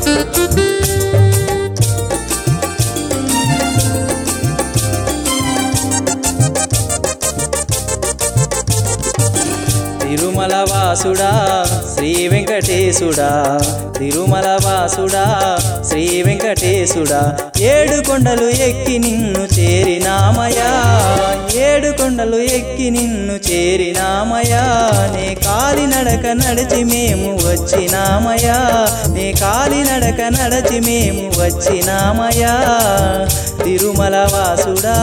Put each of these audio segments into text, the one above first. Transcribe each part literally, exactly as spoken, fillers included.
తిరుమల వాసుడా శ్రీ వెంకటేశుడా తిరుమల వాసుడా శ్రీ వెంకటేశుడా ఏడు కొండలు ఎక్కి నిన్ను చేరినామయా ఏడు కొండలు ఎక్కి నిన్ను చేరినామయా నే కాలి నడక నడిచి మేము వచ్చినామయా నే కాలి నడక నడిచి మేము వచ్చినామయా తిరుమల వాసుడా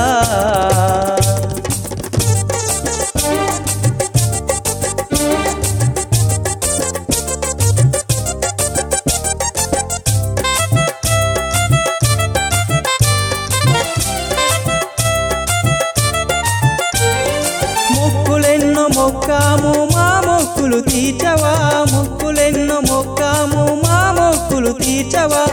మొక్కులెన్నో మొక్కాము మా మొక్కులు తీర్చవా మొక్కులెన్నో మొక్కాము మా మొక్కులు తీర్చవా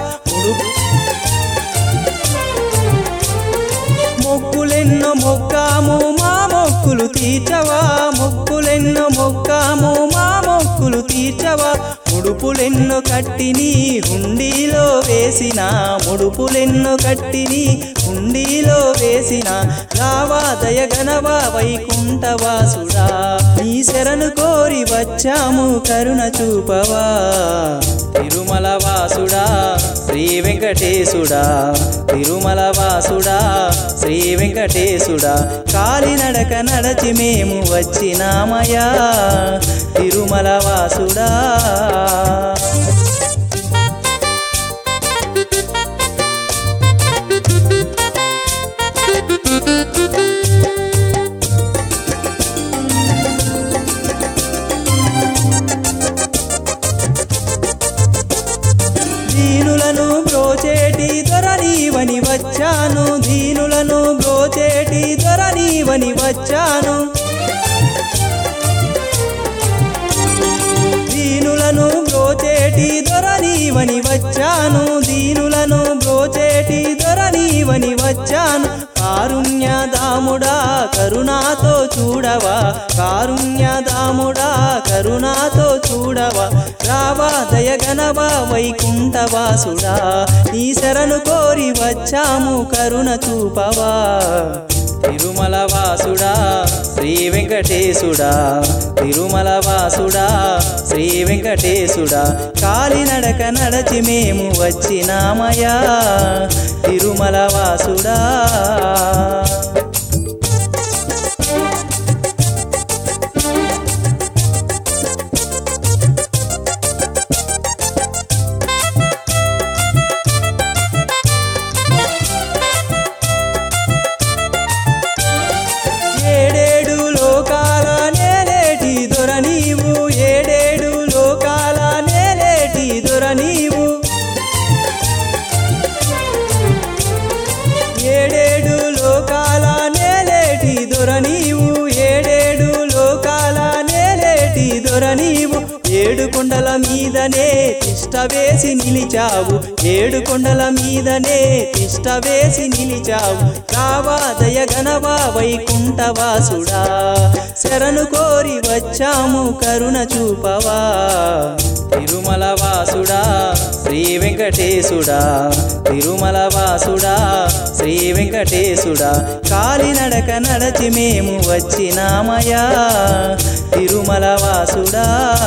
మొక్కులెన్నో మొక్కాము మా మొక్కులు తీర్చవా మొక్కులెన్నో మొక్కాము మా మొక్కులు తీర్చవా ముడుపులెన్నో కట్టిని హుండీలో వేసిన ముడుపులెన్నో కట్టిని హుండీలో వేసిన రావా దయగనవా వైకుంఠవాసుడా నీ శరణు కోరి వచ్చాము కరుణ చూపవా తిరుమల వాసుడా శ్రీ వెంకటేశుడా తిరుమల వాసుడా శ్రీ వెంకటేశుడా కాలినడక నడచి మేము వచ్చినామయా తిరుమల వాసుడా దీనులను బ్రోచేటి దొరనీవని వచ్చాను దీనులను బ్రోచేటి దొరనీవని వచ్చాను దీనులను బ్రోచేటి దొరనీవని వచ్చాను దీనులను బ్రోచేటి దొరనీవని వచ్చాను కారుణ్యదాముడా కరుణాతో చూడవా కారుణ్యదాముడా కరుణాతో చూడవా రావా దయగనవా వైకుంఠవాసుడా నీ శరణు కోరి వచ్చాము కరుణ చూపవా తిరుమల వాసుడా శ్రీ వెంకటేశుడా తిరుమల వాసుడా శ్రీ వెంకటేశుడా కాలినడక నడచి మేము వచ్చినామయా తిరుమల వాసుడా ఏడేడు లోకాల నేలేటి దొర నీవు ఏడేడు లోకాల నేలేటి దొర నీవు ఏడేడు లోకాల నేలేటి దొర నీవు ఏడేడు లోకాల నేలేటి దొర నీవు ఏడు కొండల మీదనే తిష్ట వేసి నిలిచావు ఏడు కొండల మీదనే తిష్ట వేసి నిలిచావు రావా దయగనవా వైకుంఠవాసుడా శరణు కోరి వచ్చాము కరుణ చూపవా తిరుమల వాసుడా శ్రీ వెంకటేశుడా తిరుమల వాసుడా శ్రీ వెంకటేశుడా కాలినడక నడచి మేము వచ్చినామయా తిరుమల వాసుడా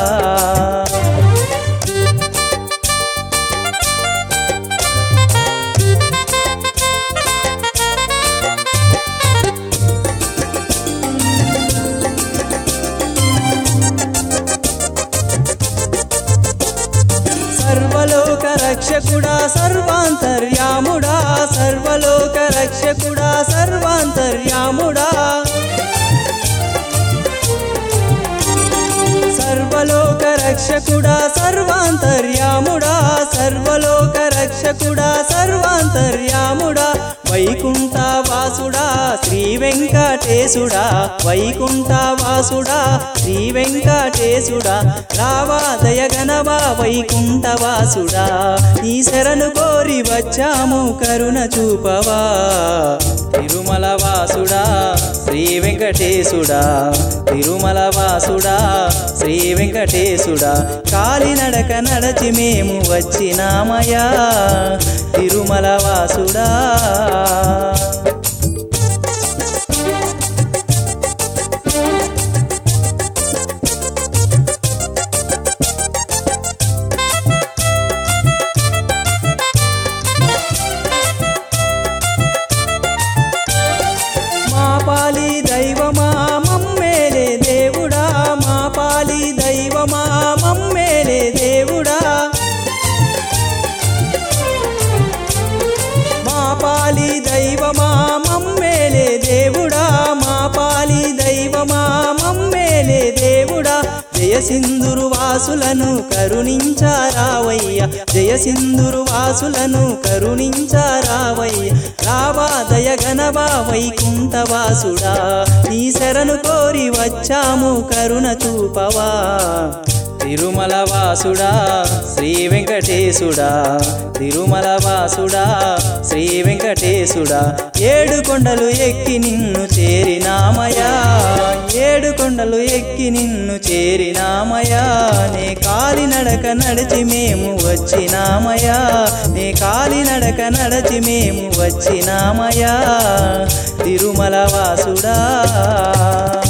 సర్వలోక రక్షకుడా సర్వాంతర్యాముడా సర్వలోక రక్షకుడా సర్వాంతర్యాముడా సర్వలోక రక్షకుడా సర్వాంతర్యాముడా సర్వలోక రక్షకుడా సర్వాంతర్యాముడా వైకుంఠ వాసుడా శ్రీ వెంకటేశుడా వైకుంఠ వాసుడా శ్రీ వెంకటేశుడా రావా దయగనవా వైకుంఠ వాసుడా నీ శరణు కోరి వచ్చాము కరుణ చూపవా తిరుమల వాసుడా శ్రీ వెంకటేశుడా తిరుమల వాసుడా శ్రీ వెంకటేశుడా కాలినడక నడచి మేము వచ్చినామయా తిరుమల వాసుడా మా పాలి దైవమా మమ్మేలే దేవుడా మా పాలి దైవమా మమ్మేలే దేవుడా మా పాలి దైవమా మమ్మేలే దేవుడా మా పాలి దైవమా మమ్మేలే దేవుడా జయ సింధురు వాసులను కరుణించారావయ్య జయ సింధురు వాసులను కరుణించారావయ్య రావా దయగనవా వైకుంఠవాసుడా నీ శరణు కోరి వచ్చాము కరుణ చూపవా తిరుమల వాసుడా శ్రీ వెంకటేశుడా తిరుమల వాసుడా శ్రీ వెంకటేశుడా ఏడు కొండలు ఎక్కి నిన్ను చేరినామయా ఏడు కొండలు ఎక్కి నిన్ను చేరినామయా నే కాలినడక నడిచి మేము వచ్చినామయా నే కాలినడక నడిచి మేము వచ్చినామయా తిరుమల వాసుడా